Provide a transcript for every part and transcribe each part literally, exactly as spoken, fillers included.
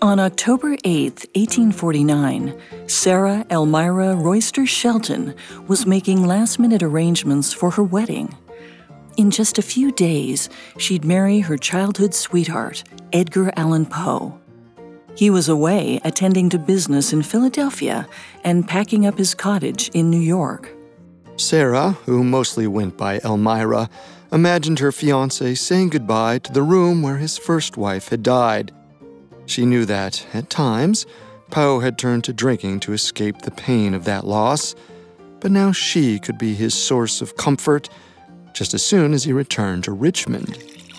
On October eighth, eighteen forty-nine, Sarah Elmira Royster Shelton was making last-minute arrangements for her wedding. In just a few days, she'd marry her childhood sweetheart, Edgar Allan Poe. He was away attending to business in Philadelphia and packing up his cottage in New York. Sarah, who mostly went by Elmira, imagined her fiancé saying goodbye to the room where his first wife had died. She knew that, at times, Poe had turned to drinking to escape the pain of that loss, but now she could be his source of comfort just as soon as he returned to Richmond.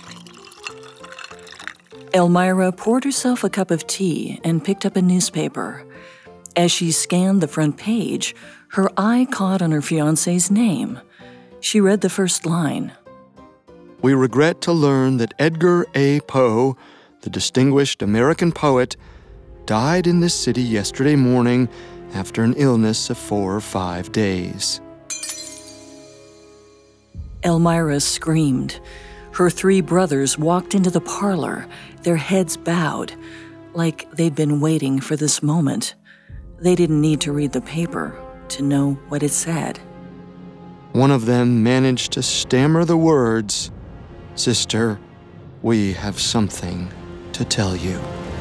Elmira poured herself a cup of tea and picked up a newspaper. As she scanned the front page, her eye caught on her fiancé's name. She read the first line. "We regret to learn that Edgar A. Poe, the distinguished American poet, died in this city yesterday morning after an illness of four or five days." Elmira screamed. Her three brothers walked into the parlor, their heads bowed, like they'd been waiting for this moment. They didn't need to read the paper to know what it said. One of them managed to stammer the words, "Sister, we have something to tell you."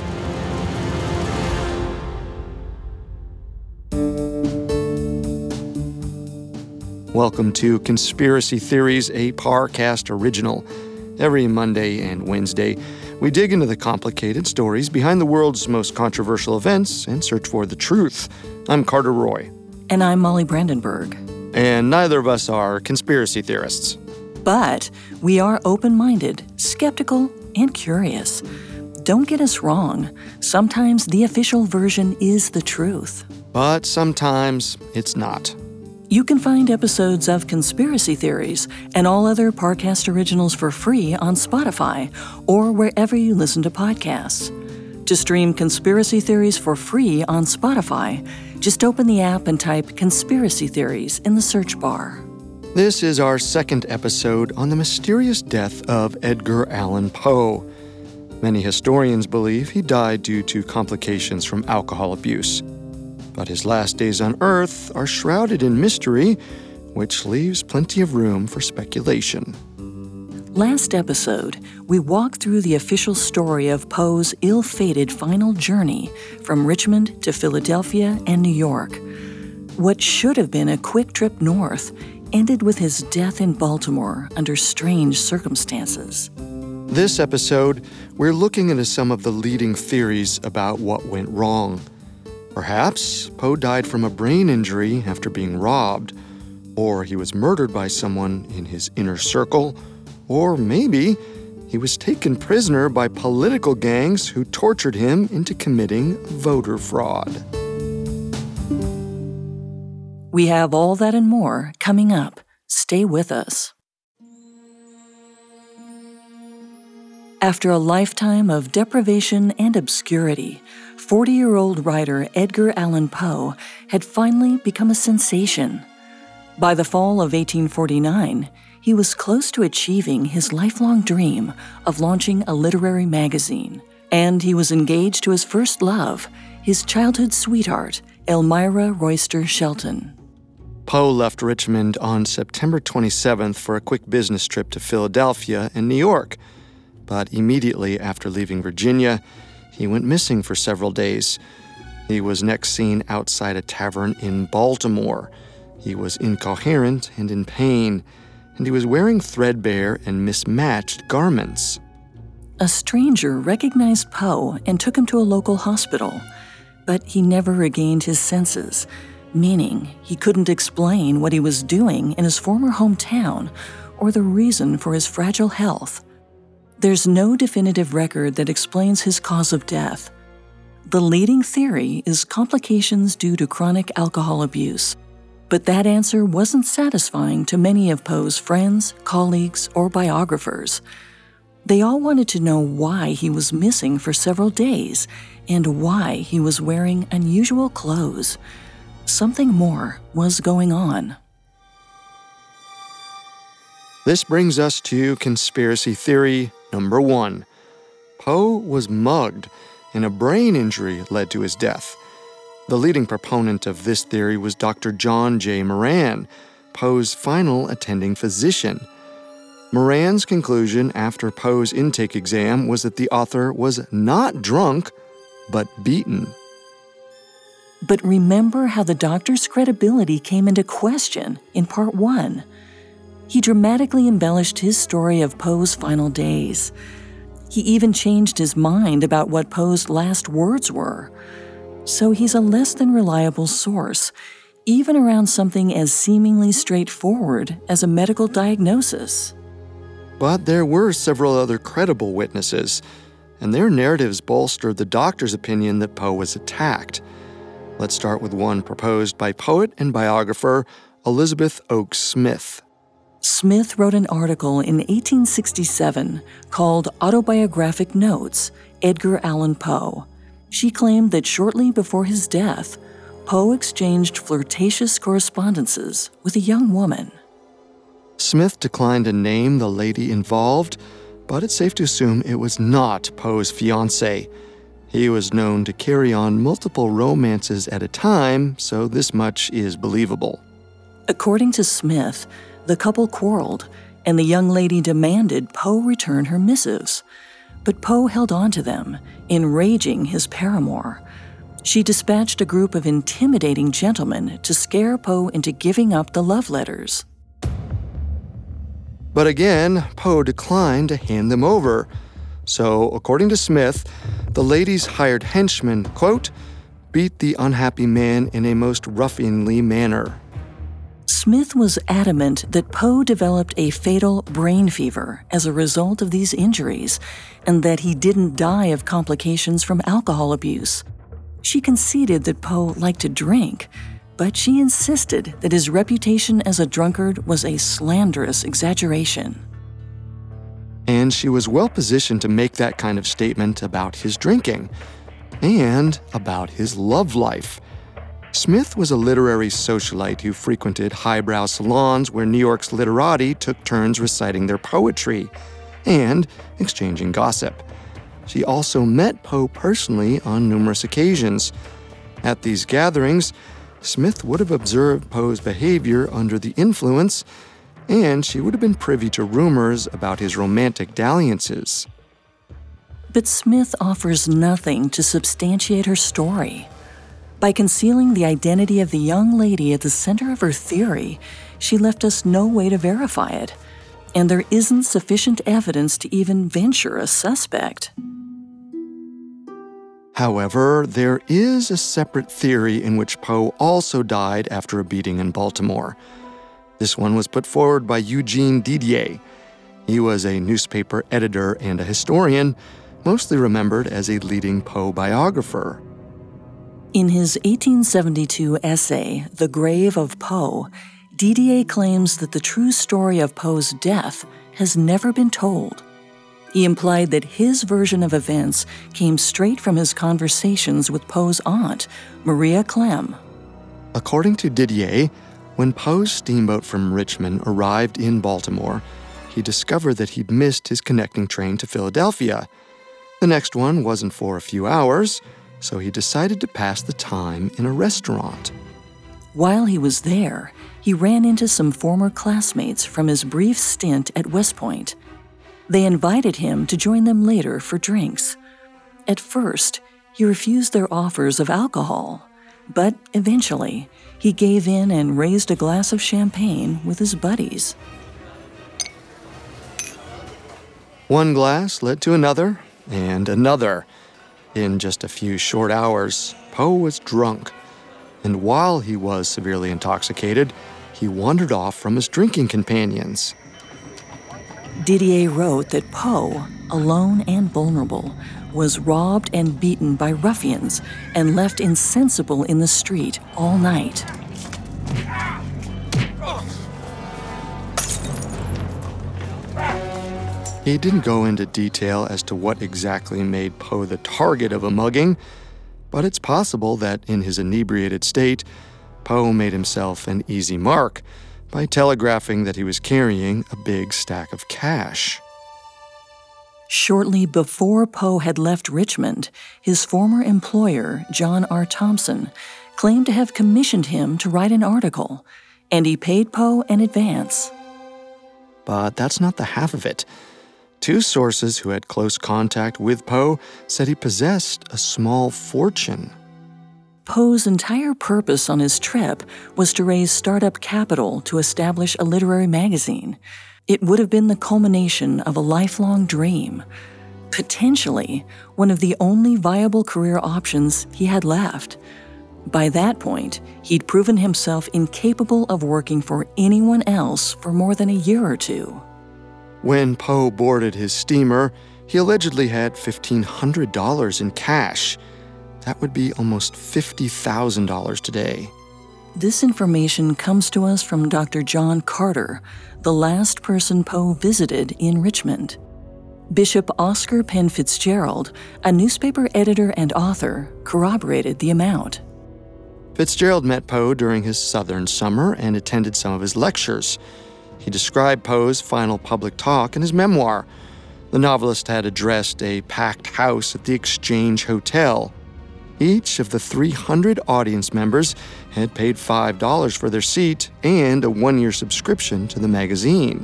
Welcome to Conspiracy Theories, a Parcast original. Every Monday and Wednesday, we dig into the complicated stories behind the world's most controversial events and search for the truth. I'm Carter Roy. And I'm Molly Brandenburg. And neither of us are conspiracy theorists. But we are open-minded, skeptical, and curious. Don't get us wrong. Sometimes the official version is the truth. But sometimes it's not. You can find episodes of Conspiracy Theories and all other Parcast originals for free on Spotify or wherever you listen to podcasts. To stream Conspiracy Theories for free on Spotify, just open the app and type Conspiracy Theories in the search bar. This is our second episode on the mysterious death of Edgar Allan Poe. Many historians believe he died due to complications from alcohol abuse. But his last days on Earth are shrouded in mystery, which leaves plenty of room for speculation. Last episode, we walked through the official story of Poe's ill-fated final journey from Richmond to Philadelphia and New York. What should have been a quick trip north ended with his death in Baltimore under strange circumstances. This episode, we're looking into some of the leading theories about what went wrong. Perhaps Poe died from a brain injury after being robbed, or he was murdered by someone in his inner circle, or maybe he was taken prisoner by political gangs who tortured him into committing voter fraud. We have all that and more coming up. Stay with us. After a lifetime of deprivation and obscurity, forty-year-old writer Edgar Allan Poe had finally become a sensation. By the fall of eighteen forty-nine, he was close to achieving his lifelong dream of launching a literary magazine, and he was engaged to his first love, his childhood sweetheart, Elmira Royster Shelton. Poe left Richmond on September twenty-seventh for a quick business trip to Philadelphia and New York. But immediately after leaving Virginia, he went missing for several days. He was next seen outside a tavern in Baltimore. He was incoherent and in pain, and he was wearing threadbare and mismatched garments. A stranger recognized Poe and took him to a local hospital, but he never regained his senses, meaning he couldn't explain what he was doing in his former hometown or the reason for his fragile health. There's no definitive record that explains his cause of death. The leading theory is complications due to chronic alcohol abuse, but that answer wasn't satisfying to many of Poe's friends, colleagues, or biographers. They all wanted to know why he was missing for several days and why he was wearing unusual clothes. Something more was going on. This brings us to conspiracy theory number one. Poe was mugged, and a brain injury led to his death. The leading proponent of this theory was Doctor John J. Moran, Poe's final attending physician. Moran's conclusion after Poe's intake exam was that the author was not drunk, but beaten. But remember how the doctor's credibility came into question in part one. He dramatically embellished his story of Poe's final days. He even changed his mind about what Poe's last words were. So he's a less than reliable source, even around something as seemingly straightforward as a medical diagnosis. But there were several other credible witnesses, and their narratives bolstered the doctor's opinion that Poe was attacked. Let's start with one proposed by poet and biographer Elizabeth Oakes Smith. Smith wrote an article in eighteen sixty-seven called Autobiographic Notes, Edgar Allan Poe. She claimed that shortly before his death, Poe exchanged flirtatious correspondences with a young woman. Smith declined to name the lady involved, but it's safe to assume it was not Poe's fiancée. He was known to carry on multiple romances at a time, so this much is believable. According to Smith, the couple quarreled, and the young lady demanded Poe return her missives. But Poe held on to them, enraging his paramour. She dispatched a group of intimidating gentlemen to scare Poe into giving up the love letters. But again, Poe declined to hand them over. So, according to Smith, the lady's hired henchmen, quote, beat the unhappy man in a most ruffianly manner. Smith was adamant that Poe developed a fatal brain fever as a result of these injuries, and that he didn't die of complications from alcohol abuse. She conceded that Poe liked to drink, but she insisted that his reputation as a drunkard was a slanderous exaggeration. And she was well positioned to make that kind of statement about his drinking and about his love life. Smith was a literary socialite who frequented highbrow salons where New York's literati took turns reciting their poetry and exchanging gossip. She also met Poe personally on numerous occasions. At these gatherings, Smith would have observed Poe's behavior under the influence, and she would have been privy to rumors about his romantic dalliances. But Smith offers nothing to substantiate her story. By concealing the identity of the young lady at the center of her theory, she left us no way to verify it, and there isn't sufficient evidence to even venture a suspect. However, there is a separate theory in which Poe also died after a beating in Baltimore. This one was put forward by Eugene Didier. He was a newspaper editor and a historian, mostly remembered as a leading Poe biographer. In his eighteen seventy-two essay, The Grave of Poe, Didier claims that the true story of Poe's death has never been told. He implied that his version of events came straight from his conversations with Poe's aunt, Maria Clemm. According to Didier, when Poe's steamboat from Richmond arrived in Baltimore, he discovered that he'd missed his connecting train to Philadelphia. The next one wasn't for a few hours, so he decided to pass the time in a restaurant. While he was there, he ran into some former classmates from his brief stint at West Point. They invited him to join them later for drinks. At first, he refused their offers of alcohol, but eventually, he gave in and raised a glass of champagne with his buddies. One glass led to another, and another. In just a few short hours, Poe was drunk, and while he was severely intoxicated, he wandered off from his drinking companions. Didier wrote that Poe, alone and vulnerable, was robbed and beaten by ruffians and left insensible in the street all night. He didn't go into detail as to what exactly made Poe the target of a mugging, but it's possible that in his inebriated state, Poe made himself an easy mark by telegraphing that he was carrying a big stack of cash. Shortly before Poe had left Richmond, his former employer, John R. Thompson, claimed to have commissioned him to write an article, and he paid Poe an advance. But that's not the half of it. Two sources who had close contact with Poe said he possessed a small fortune. Poe's entire purpose on his trip was to raise startup capital to establish a literary magazine. It would have been the culmination of a lifelong dream, potentially one of the only viable career options he had left. By that point, he'd proven himself incapable of working for anyone else for more than a year or two. When Poe boarded his steamer, he allegedly had fifteen hundred dollars in cash. That would be almost fifty thousand dollars today. This information comes to us from Doctor John Carter, the last person Poe visited in Richmond. Bishop Oscar Penn Fitzgerald, a newspaper editor and author, corroborated the amount. Fitzgerald met Poe during his southern summer and attended some of his lectures. He described Poe's final public talk in his memoir. The novelist had addressed a packed house at the Exchange Hotel. Each of the three hundred audience members had paid five dollars for their seat and a one-year subscription to the magazine.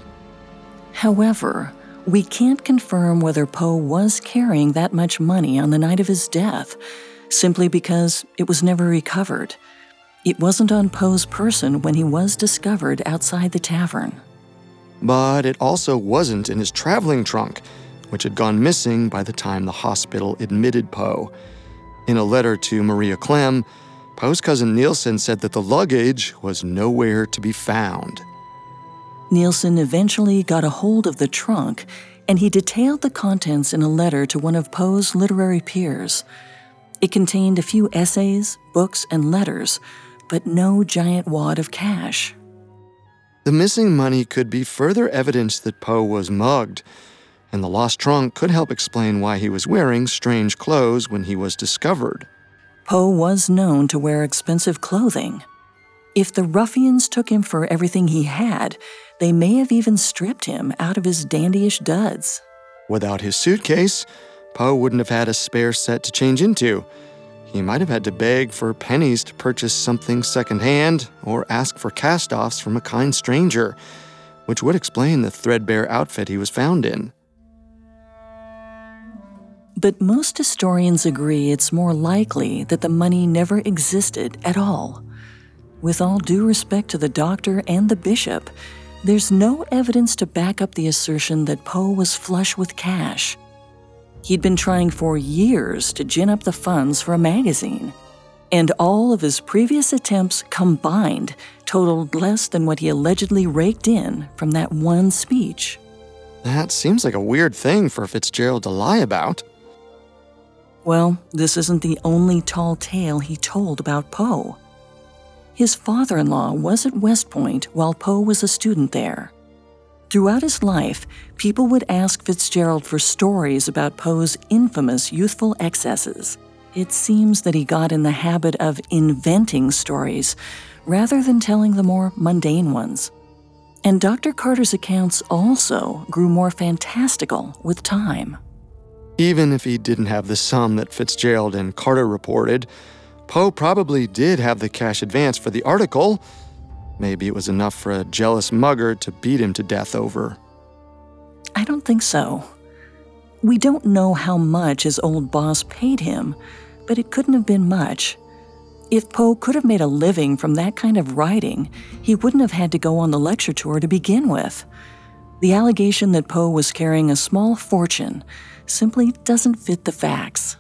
However, we can't confirm whether Poe was carrying that much money on the night of his death, simply because it was never recovered. It wasn't on Poe's person when he was discovered outside the tavern. But it also wasn't in his traveling trunk, which had gone missing by the time the hospital admitted Poe. In a letter to Maria Clem, Poe's cousin Nielsen said that the luggage was nowhere to be found. Nielsen eventually got a hold of the trunk, and he detailed the contents in a letter to one of Poe's literary peers. It contained a few essays, books, and letters, but no giant wad of cash. The missing money could be further evidence that Poe was mugged, and the lost trunk could help explain why he was wearing strange clothes when he was discovered. Poe was known to wear expensive clothing. If the ruffians took him for everything he had, they may have even stripped him out of his dandyish duds. Without his suitcase, Poe wouldn't have had a spare set to change into. He might have had to beg for pennies to purchase something secondhand or ask for cast-offs from a kind stranger, which would explain the threadbare outfit he was found in. But most historians agree it's more likely that the money never existed at all. With all due respect to the doctor and the bishop, there's no evidence to back up the assertion that Poe was flush with cash. He'd been trying for years to gin up the funds for a magazine, and all of his previous attempts combined totaled less than what he allegedly raked in from that one speech. That seems like a weird thing for Fitzgerald to lie about. Well, this isn't the only tall tale he told about Poe. His father-in-law was at West Point while Poe was a student there. Throughout his life, people would ask Fitzgerald for stories about Poe's infamous youthful excesses. It seems that he got in the habit of inventing stories rather than telling the more mundane ones. And Doctor Carter's accounts also grew more fantastical with time. Even if he didn't have the sum that Fitzgerald and Carter reported, Poe probably did have the cash advance for the article. Maybe it was enough for a jealous mugger to beat him to death over. I don't think so. We don't know how much his old boss paid him, but it couldn't have been much. If Poe could have made a living from that kind of writing, he wouldn't have had to go on the lecture tour to begin with. The allegation that Poe was carrying a small fortune simply doesn't fit the facts.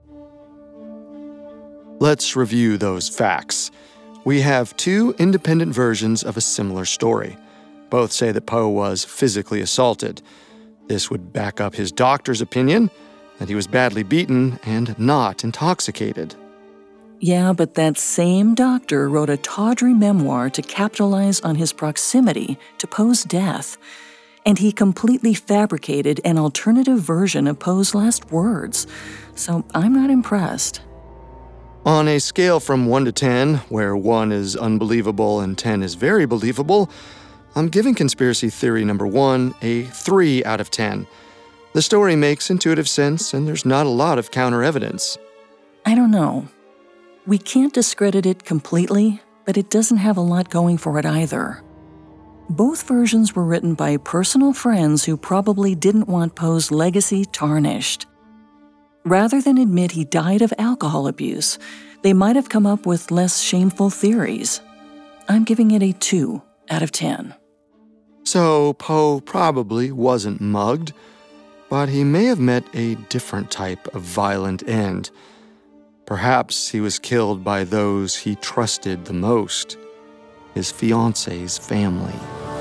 Let's review those facts. We have two independent versions of a similar story. Both say that Poe was physically assaulted. This would back up his doctor's opinion that he was badly beaten and not intoxicated. Yeah, but that same doctor wrote a tawdry memoir to capitalize on his proximity to Poe's death, and he completely fabricated an alternative version of Poe's last words, so I'm not impressed. On a scale from one to ten, where one is unbelievable and ten is very believable, I'm giving conspiracy theory number one a three out of ten. The story makes intuitive sense, and there's not a lot of counter-evidence. I don't know. We can't discredit it completely, but it doesn't have a lot going for it either. Both versions were written by personal friends who probably didn't want Poe's legacy tarnished. Rather than admit he died of alcohol abuse, they might have come up with less shameful theories. I'm giving it a two out of ten. So Poe probably wasn't mugged, but he may have met a different type of violent end. Perhaps he was killed by those he trusted the most, his fiancée's family.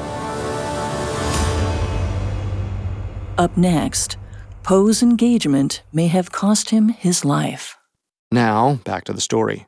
Up next, Poe's engagement may have cost him his life. Now, back to the story.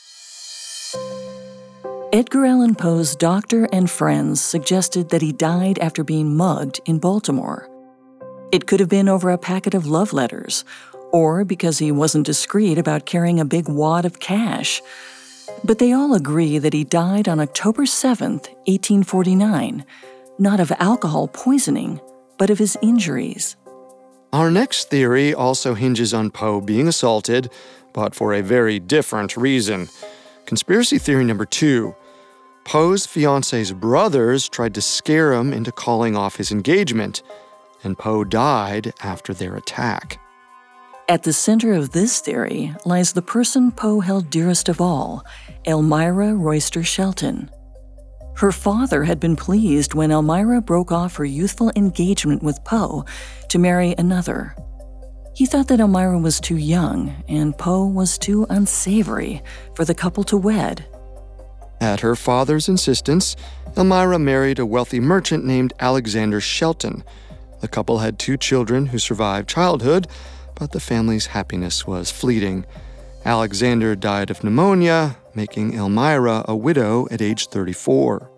Edgar Allan Poe's doctor and friends suggested that he died after being mugged in Baltimore. It could have been over a packet of love letters, or because he wasn't discreet about carrying a big wad of cash. But they all agree that he died on October seventh, eighteen forty-nine, not of alcohol poisoning, but of his injuries. Our next theory also hinges on Poe being assaulted, but for a very different reason. Conspiracy theory number two. Poe's fiancée's brothers tried to scare him into calling off his engagement, and Poe died after their attack. At the center of this theory lies the person Poe held dearest of all, Elmira Royster Shelton. Her father had been pleased when Elmira broke off her youthful engagement with Poe to marry another. He thought that Elmira was too young and Poe was too unsavory for the couple to wed. At her father's insistence, Elmira married a wealthy merchant named Alexander Shelton. The couple had two children who survived childhood, but the family's happiness was fleeting. Alexander died of pneumonia, making Elmira a widow at age thirty-four.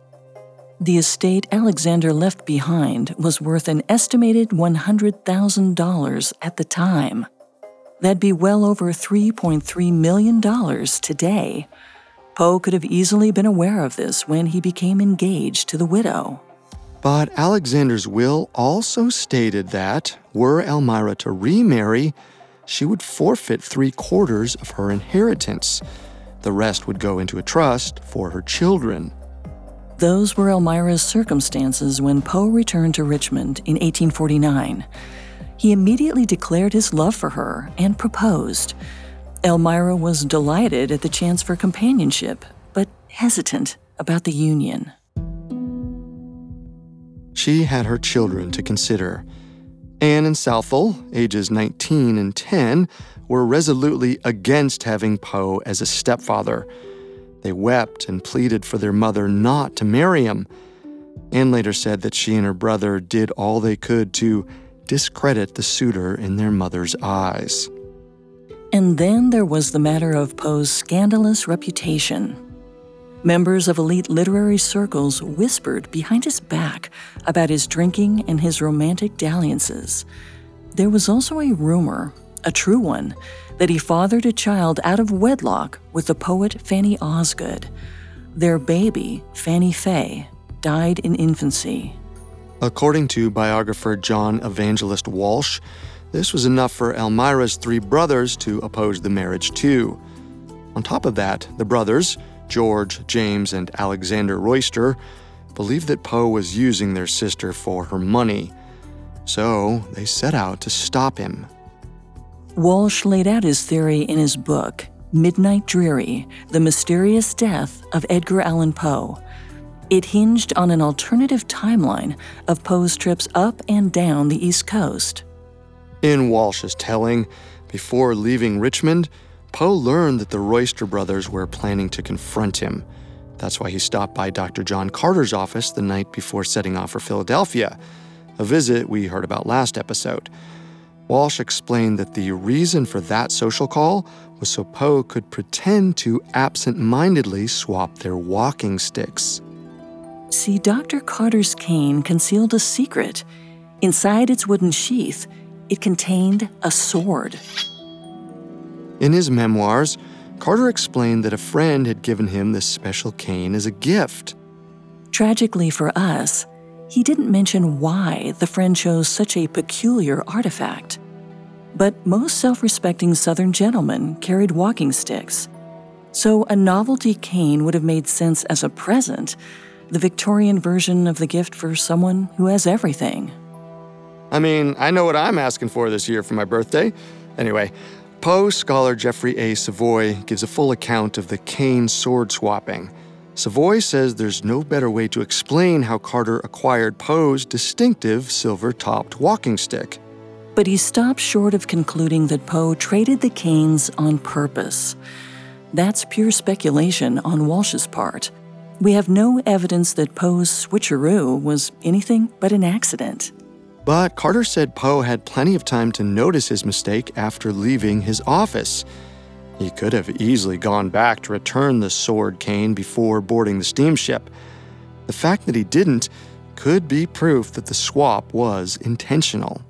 The estate Alexander left behind was worth an estimated one hundred thousand dollars at the time. That'd be well over three point three million dollars today. Poe could have easily been aware of this when he became engaged to the widow. But Alexander's will also stated that, were Elmira to remarry, she would forfeit three-quarters of her inheritance. The rest would go into a trust for her children. Those were Elmira's circumstances when Poe returned to Richmond in eighteen forty-nine. He immediately declared his love for her and proposed. Elmira was delighted at the chance for companionship, but hesitant about the union. She had her children to consider. Anne and Southall, ages nineteen and ten, were resolutely against having Poe as a stepfather. They wept and pleaded for their mother not to marry him. Anne later said that she and her brother did all they could to discredit the suitor in their mother's eyes. And then there was the matter of Poe's scandalous reputation. Members of elite literary circles whispered behind his back about his drinking and his romantic dalliances. There was also a rumor, a true one, that he fathered a child out of wedlock with the poet Fanny Osgood. Their baby, Fanny Fay, died in infancy. According to biographer John Evangelist Walsh, this was enough for Elmira's three brothers to oppose the marriage too. On top of that, the brothers, George, James, and Alexander Royster, believed that Poe was using their sister for her money. So they set out to stop him. Walsh laid out his theory in his book, Midnight Dreary: The Mysterious Death of Edgar Allan Poe. It hinged on an alternative timeline of Poe's trips up and down the East Coast. In Walsh's telling, before leaving Richmond, Poe learned that the Royster brothers were planning to confront him. That's why he stopped by Doctor John Carter's office the night before setting off for Philadelphia, a visit we heard about last episode. Walsh explained that the reason for that social call was so Poe could pretend to absent-mindedly swap their walking sticks. See, Doctor Carter's cane concealed a secret. Inside its wooden sheath, it contained a sword. In his memoirs, Carter explained that a friend had given him this special cane as a gift. Tragically for us, he didn't mention why the friend chose such a peculiar artifact. But most self-respecting Southern gentlemen carried walking sticks. So a novelty cane would have made sense as a present, the Victorian version of the gift for someone who has everything. I mean, I know what I'm asking for this year for my birthday. Anyway, Poe scholar Jeffrey A. Savoy gives a full account of the cane sword swapping. Savoy says there's no better way to explain how Carter acquired Poe's distinctive silver-topped walking stick. But he stops short of concluding that Poe traded the canes on purpose. That's pure speculation on Walsh's part. We have no evidence that Poe's switcheroo was anything but an accident. But Carter said Poe had plenty of time to notice his mistake after leaving his office. He could have easily gone back to return the sword cane before boarding the steamship. The fact that he didn't could be proof that the swap was intentional.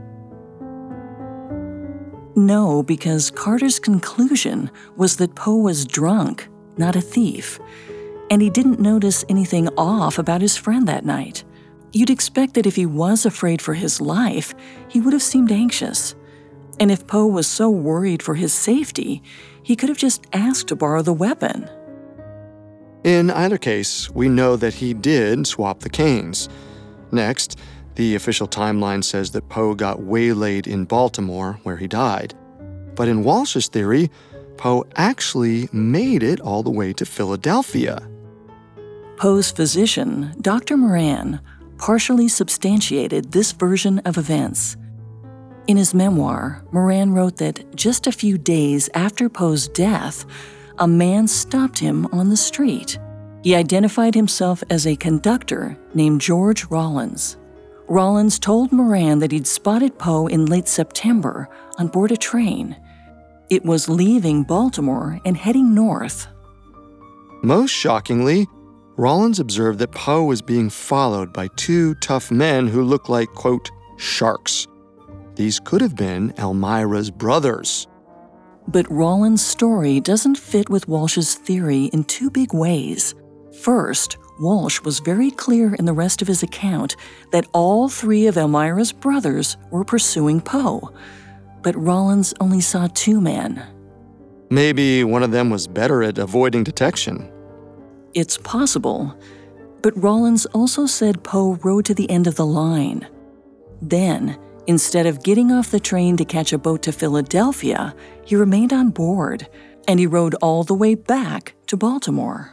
No, because Carter's conclusion was that Poe was drunk, not a thief. And he didn't notice anything off about his friend that night. You'd expect that if he was afraid for his life, he would have seemed anxious. And if Poe was so worried for his safety, he could have just asked to borrow the weapon. In either case, we know that he did swap the canes. Next, the official timeline says that Poe got waylaid in Baltimore, where he died. But in Walsh's theory, Poe actually made it all the way to Philadelphia. Poe's physician, Doctor Moran, partially substantiated this version of events. In his memoir, Moran wrote that just a few days after Poe's death, a man stopped him on the street. He identified himself as a conductor named George Rollins. Rollins told Moran that he'd spotted Poe in late September on board a train. It was leaving Baltimore and heading north. Most shockingly, Rollins observed that Poe was being followed by two tough men who looked like, quote, sharks. These could have been Elmira's brothers. But Rollins' story doesn't fit with Walsh's theory in two big ways. First, Walsh was very clear in the rest of his account that all three of Elmira's brothers were pursuing Poe, but Rollins only saw two men. Maybe one of them was better at avoiding detection. It's possible, but Rollins also said Poe rode to the end of the line. Then, instead of getting off the train to catch a boat to Philadelphia, he remained on board, and he rode all the way back to Baltimore.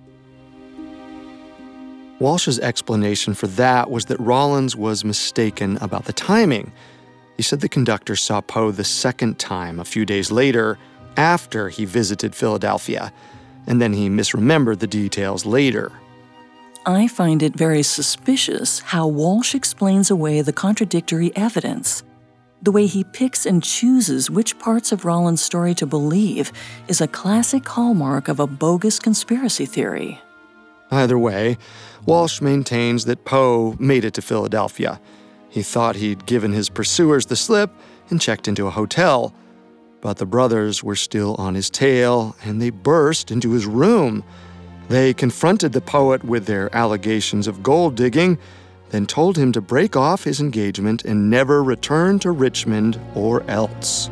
Walsh's explanation for that was that Rollins was mistaken about the timing. He said the conductor saw Poe the second time a few days later, after he visited Philadelphia, and then he misremembered the details later. I find it very suspicious how Walsh explains away the contradictory evidence. The way he picks and chooses which parts of Rollins' story to believe is a classic hallmark of a bogus conspiracy theory. Either way, Walsh maintains that Poe made it to Philadelphia. He thought he'd given his pursuers the slip and checked into a hotel. But the brothers were still on his tail, and they burst into his room. They confronted the poet with their allegations of gold digging, then told him to break off his engagement and never return to Richmond or else.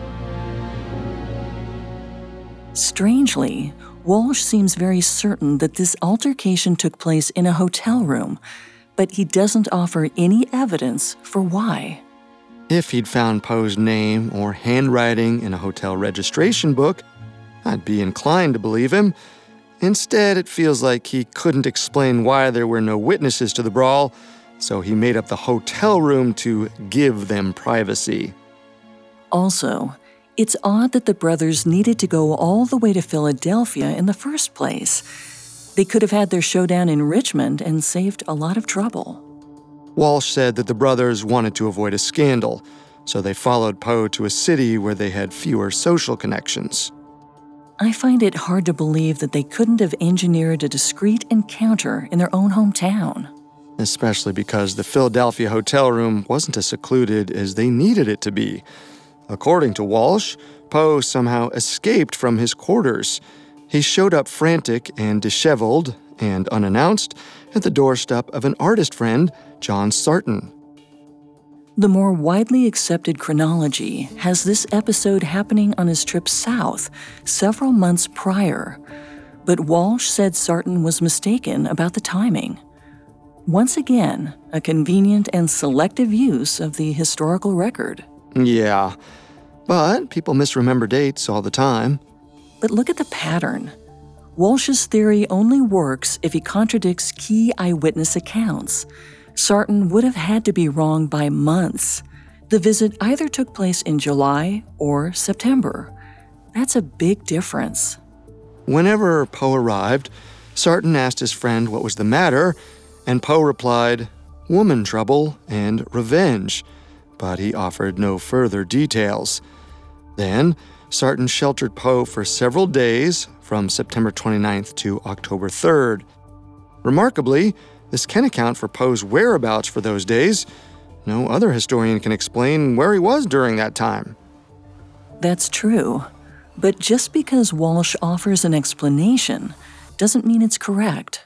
Strangely, Walsh seems very certain that this altercation took place in a hotel room, but he doesn't offer any evidence for why. If he'd found Poe's name or handwriting in a hotel registration book, I'd be inclined to believe him. Instead, it feels like he couldn't explain why there were no witnesses to the brawl, so he made up the hotel room to give them privacy. Also, it's odd that the brothers needed to go all the way to Philadelphia in the first place. They could have had their showdown in Richmond and saved a lot of trouble. Walsh said that the brothers wanted to avoid a scandal, so they followed Poe to a city where they had fewer social connections. I find it hard to believe that they couldn't have engineered a discreet encounter in their own hometown. Especially because the Philadelphia hotel room wasn't as secluded as they needed it to be. According to Walsh, Poe somehow escaped from his quarters. He showed up frantic and disheveled, and unannounced at the doorstep of an artist friend, John Sarton. The more widely accepted chronology has this episode happening on his trip south several months prior, but Walsh said Sarton was mistaken about the timing. Once again, a convenient and selective use of the historical record. Yeah, but people misremember dates all the time. But look at the pattern. Walsh's theory only works if he contradicts key eyewitness accounts. Sarton would have had to be wrong by months. The visit either took place in July or September. That's a big difference. Whenever Poe arrived, Sarton asked his friend what was the matter, and Poe replied, "Woman trouble and revenge," but he offered no further details. Then, Sarton sheltered Poe for several days, from September twenty-ninth to October third. Remarkably, this can account for Poe's whereabouts for those days. No other historian can explain where he was during that time. That's true. But just because Walsh offers an explanation doesn't mean it's correct.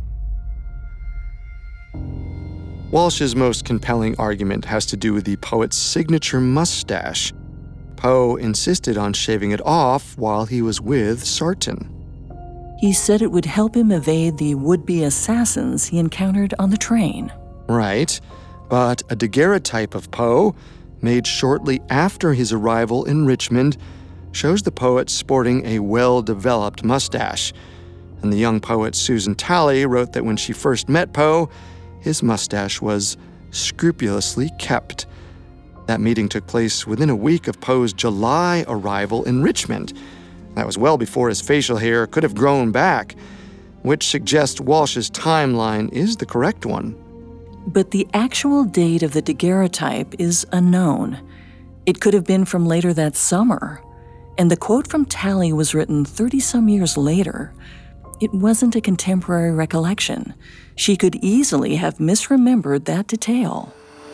Walsh's most compelling argument has to do with the poet's signature mustache. Poe insisted on shaving it off while he was with Sarton. He said it would help him evade the would-be assassins he encountered on the train. Right, but a daguerreotype of Poe, made shortly after his arrival in Richmond, shows the poet sporting a well-developed mustache. And the young poet Susan Talley wrote that when she first met Poe, his mustache was scrupulously kept. That meeting took place within a week of Poe's July arrival in Richmond. That was well before his facial hair could have grown back, which suggests Walsh's timeline is the correct one. But the actual date of the daguerreotype is unknown. It could have been from later that summer, and the quote from Talley was written thirty-some years later. It wasn't a contemporary recollection. She could easily have misremembered that detail.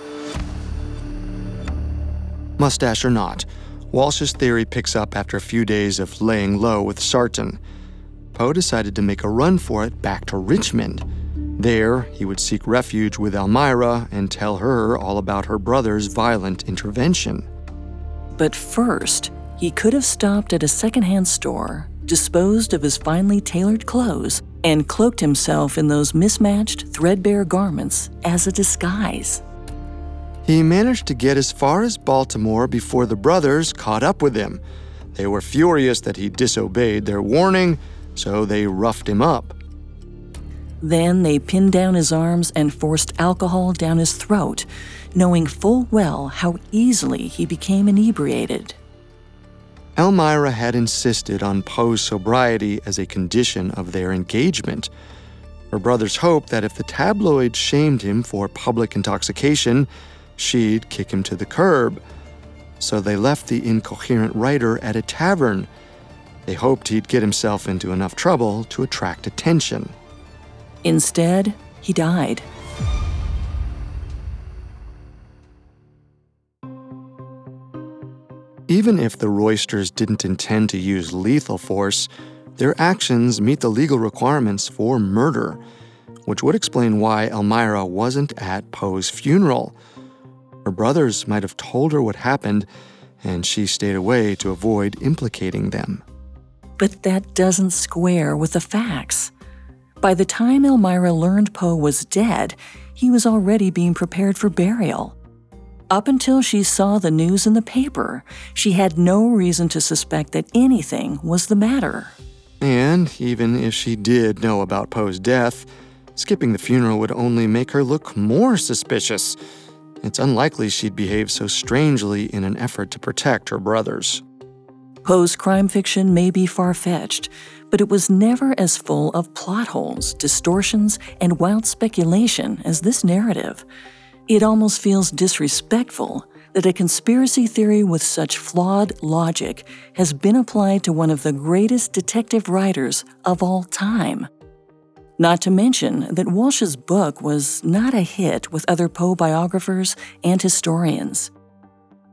Mustache or not, Walsh's theory picks up after a few days of laying low with Sarton. Poe decided to make a run for it back to Richmond. There, he would seek refuge with Elmira and tell her all about her brother's violent intervention. But first, he could have stopped at a secondhand store, disposed of his finely tailored clothes, and cloaked himself in those mismatched, threadbare garments as a disguise. He managed to get as far as Baltimore before the brothers caught up with him. They were furious that he disobeyed their warning, so they roughed him up. Then they pinned down his arms and forced alcohol down his throat, knowing full well how easily he became inebriated. Elmira had insisted on Poe's sobriety as a condition of their engagement. Her brothers hoped that if the tabloids shamed him for public intoxication, she'd kick him to the curb. So they left the incoherent writer at a tavern. They hoped he'd get himself into enough trouble to attract attention. Instead, he died. Even if the Roysters didn't intend to use lethal force, their actions meet the legal requirements for murder, which would explain why Elmira wasn't at Poe's funeral. Her brothers might have told her what happened, and she stayed away to avoid implicating them. But that doesn't square with the facts. By the time Elmira learned Poe was dead, he was already being prepared for burial. Up until she saw the news in the paper, she had no reason to suspect that anything was the matter. And even if she did know about Poe's death, skipping the funeral would only make her look more suspicious. It's unlikely she'd behave so strangely in an effort to protect her brothers. Poe's crime fiction may be far-fetched, but it was never as full of plot holes, distortions, and wild speculation as this narrative. It almost feels disrespectful that a conspiracy theory with such flawed logic has been applied to one of the greatest detective writers of all time. Not to mention that Walsh's book was not a hit with other Poe biographers and historians.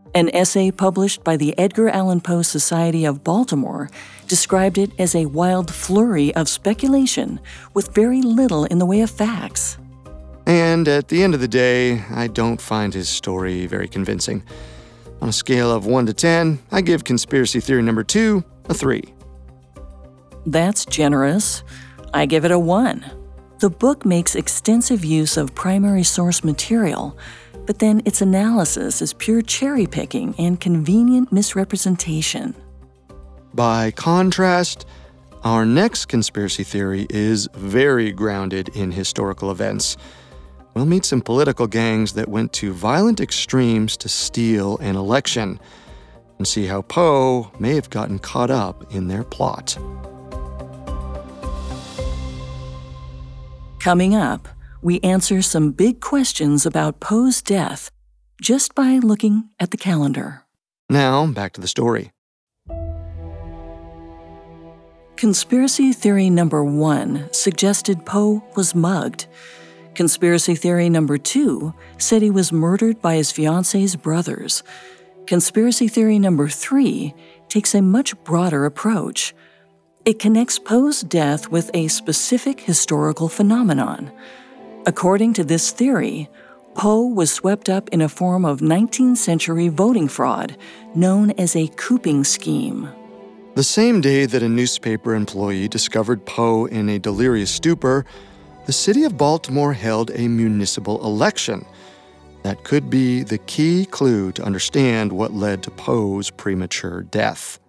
An essay published by the Edgar Allan Poe Society of Baltimore described it as a wild flurry of speculation with very little in the way of facts. And at the end of the day, I don't find his story very convincing. On a scale of one to ten, I give conspiracy theory number two a three. That's generous. I give it a one. The book makes extensive use of primary source material, but then its analysis is pure cherry-picking and convenient misrepresentation. By contrast, our next conspiracy theory is very grounded in historical events. We'll meet some political gangs that went to violent extremes to steal an election, and see how Poe may have gotten caught up in their plot. Coming up, we answer some big questions about Poe's death just by looking at the calendar. Now, back to the story. Conspiracy theory number one suggested Poe was mugged. Conspiracy theory number two said he was murdered by his fiance's brothers. Conspiracy theory number three takes a much broader approach. It connects Poe's death with a specific historical phenomenon. According to this theory, Poe was swept up in a form of nineteenth century voting fraud known as a cooping scheme. The same day that a newspaper employee discovered Poe in a delirious stupor, the city of Baltimore held a municipal election. That could be the key clue to understand what led to Poe's premature death.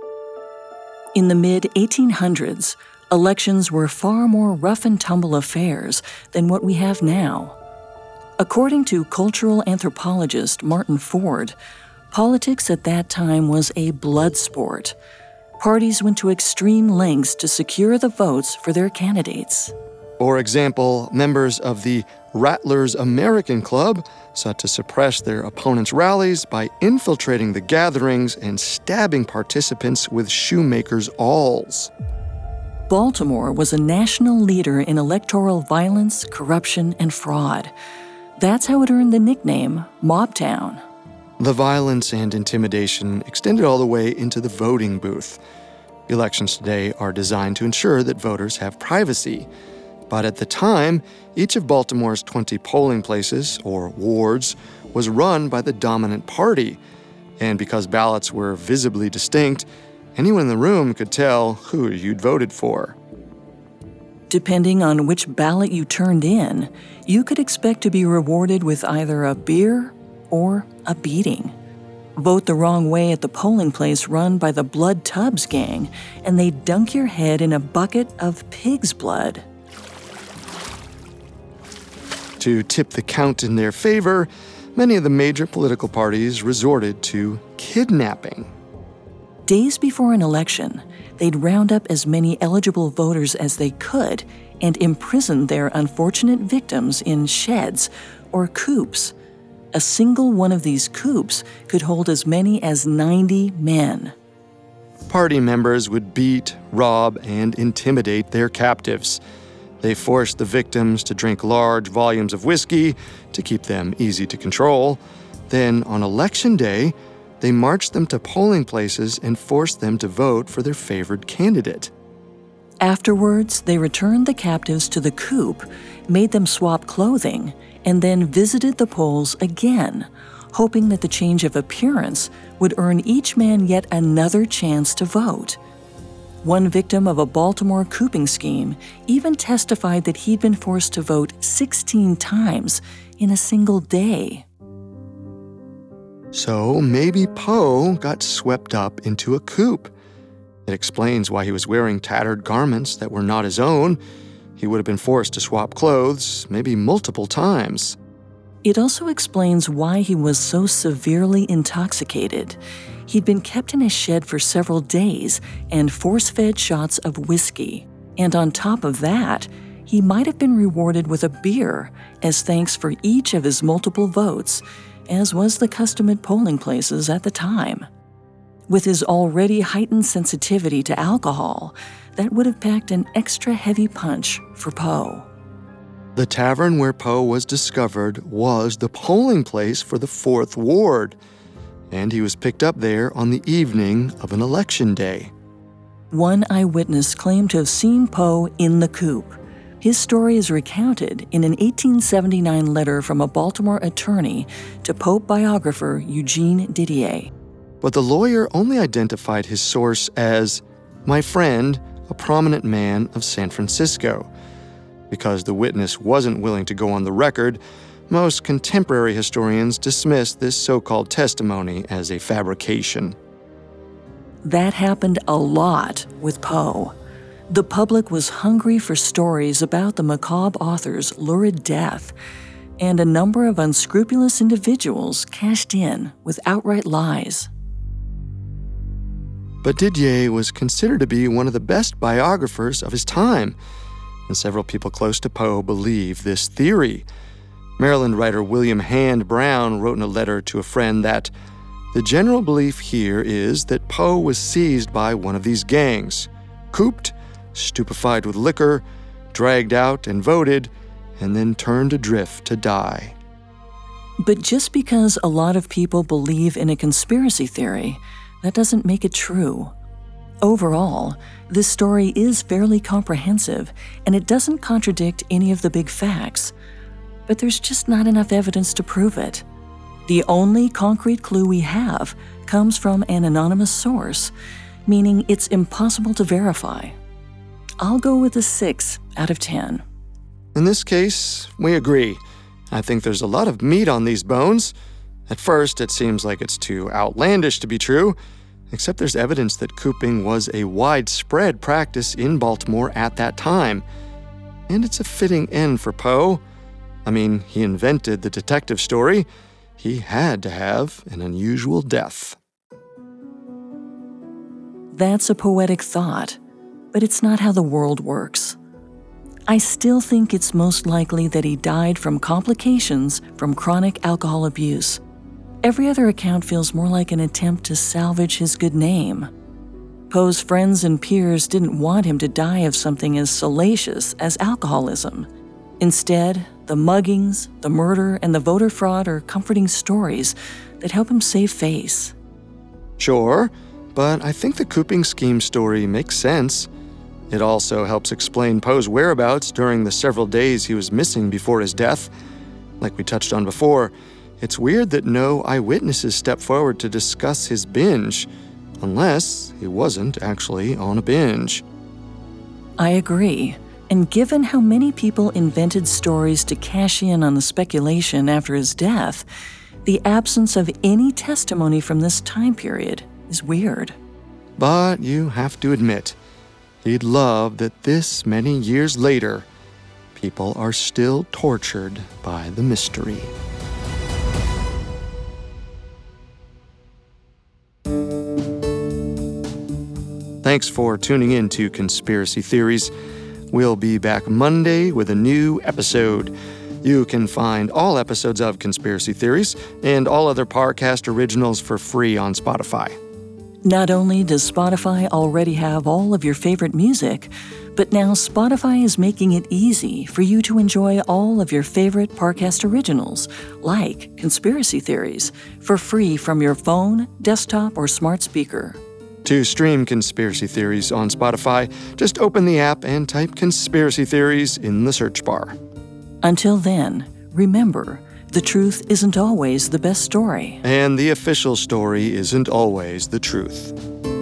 In the mid eighteen hundreds, elections were far more rough-and-tumble affairs than what we have now. According to cultural anthropologist Martin Ford, politics at that time was a blood sport. Parties went to extreme lengths to secure the votes for their candidates. For example, members of the Rattlers American Club sought to suppress their opponents' rallies by infiltrating the gatherings and stabbing participants with shoemakers' awls. Baltimore was a national leader in electoral violence, corruption, and fraud. That's how it earned the nickname Mobtown. The violence and intimidation extended all the way into the voting booth. Elections today are designed to ensure that voters have privacy. But at the time, each of Baltimore's twenty polling places, or wards, was run by the dominant party. And because ballots were visibly distinct, anyone in the room could tell who you'd voted for. Depending on which ballot you turned in, you could expect to be rewarded with either a beer or a beating. Vote the wrong way at the polling place run by the Blood Tubbs gang, and they dunk your head in a bucket of pig's blood. To tip the count in their favor, many of the major political parties resorted to kidnapping. Days before an election, they'd round up as many eligible voters as they could and imprison their unfortunate victims in sheds or coops. A single one of these coops could hold as many as ninety men. Party members would beat, rob, and intimidate their captives. They forced the victims to drink large volumes of whiskey to keep them easy to control. Then, on election day, they marched them to polling places and forced them to vote for their favored candidate. Afterwards, they returned the captives to the coop, made them swap clothing, and then visited the polls again, hoping that the change of appearance would earn each man yet another chance to vote. One victim of a Baltimore cooping scheme even testified that he'd been forced to vote sixteen times in a single day. So maybe Poe got swept up into a coup. It explains why he was wearing tattered garments that were not his own. He would have been forced to swap clothes, maybe multiple times. It also explains why he was so severely intoxicated. He'd been kept in a shed for several days and force-fed shots of whiskey. And on top of that, he might have been rewarded with a beer as thanks for each of his multiple votes, as was the custom at polling places at the time. With his already heightened sensitivity to alcohol, that would have packed an extra heavy punch for Poe. The tavern where Poe was discovered was the polling place for the fourth Ward. and he was picked up there on the evening of an election day. One eyewitness claimed to have seen Poe in the coupe. His story is recounted in an eighteen seventy-nine letter from a Baltimore attorney to Pope biographer Eugene Didier. But the lawyer only identified his source as my friend, a prominent man of San Francisco. Because the witness wasn't willing to go on the record, most contemporary historians dismiss this so-called testimony as a fabrication. That happened a lot with Poe. The public was hungry for stories about the macabre author's lurid death, and a number of unscrupulous individuals cashed in with outright lies. But Didier was considered to be one of the best biographers of his time, and several people close to Poe believe this theory. Maryland writer William Hand Brown wrote in a letter to a friend that the general belief here is that Poe was seized by one of these gangs, cooped, stupefied with liquor, dragged out and voted, and then turned adrift to die. But just because a lot of people believe in a conspiracy theory, that doesn't make it true. Overall, this story is fairly comprehensive, and it doesn't contradict any of the big facts. But there's just not enough evidence to prove it. The only concrete clue we have comes from an anonymous source, meaning it's impossible to verify. I'll go with a six out of ten. In this case, we agree. I think there's a lot of meat on these bones. At first, it seems like it's too outlandish to be true, except there's evidence that cooping was a widespread practice in Baltimore at that time. And it's a fitting end for Poe. I mean, he invented the detective story. He had to have an unusual death. That's a poetic thought, but it's not how the world works. I still think it's most likely that he died from complications from chronic alcohol abuse. Every other account feels more like an attempt to salvage his good name. Poe's friends and peers didn't want him to die of something as salacious as alcoholism. Instead, the muggings, the murder, and the voter fraud are comforting stories that help him save face. Sure, but I think the cooping scheme story makes sense. It also helps explain Poe's whereabouts during the several days he was missing before his death. Like we touched on before, it's weird that no eyewitnesses stepped forward to discuss his binge, unless he wasn't actually on a binge. I agree. And given how many people invented stories to cash in on the speculation after his death, the absence of any testimony from this time period is weird. But you have to admit, he'd love that this many years later, people are still tortured by the mystery. Thanks for tuning in to Conspiracy Theories. We'll be back Monday with a new episode. You can find all episodes of Conspiracy Theories and all other Parcast originals for free on Spotify. Not only does Spotify already have all of your favorite music, but now Spotify is making it easy for you to enjoy all of your favorite Parcast originals, like Conspiracy Theories, for free from your phone, desktop, or smart speaker. To stream Conspiracy Theories on Spotify, just open the app and type Conspiracy Theories in the search bar. Until then, remember, the truth isn't always the best story. And the official story isn't always the truth.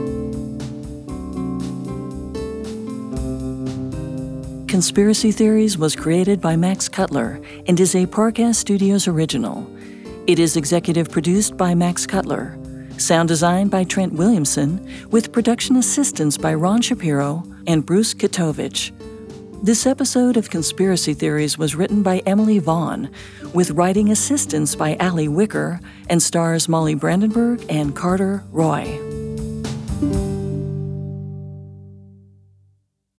Conspiracy Theories was created by Max Cutler and is a Parcast Studios original. It is executive produced by Max Cutler. Sound design by Trent Williamson, with production assistance by Ron Shapiro and Bruce Kitovich. This episode of Conspiracy Theories was written by Emily Vaughn, with writing assistance by Allie Wicker, and stars Molly Brandenburg and Carter Roy.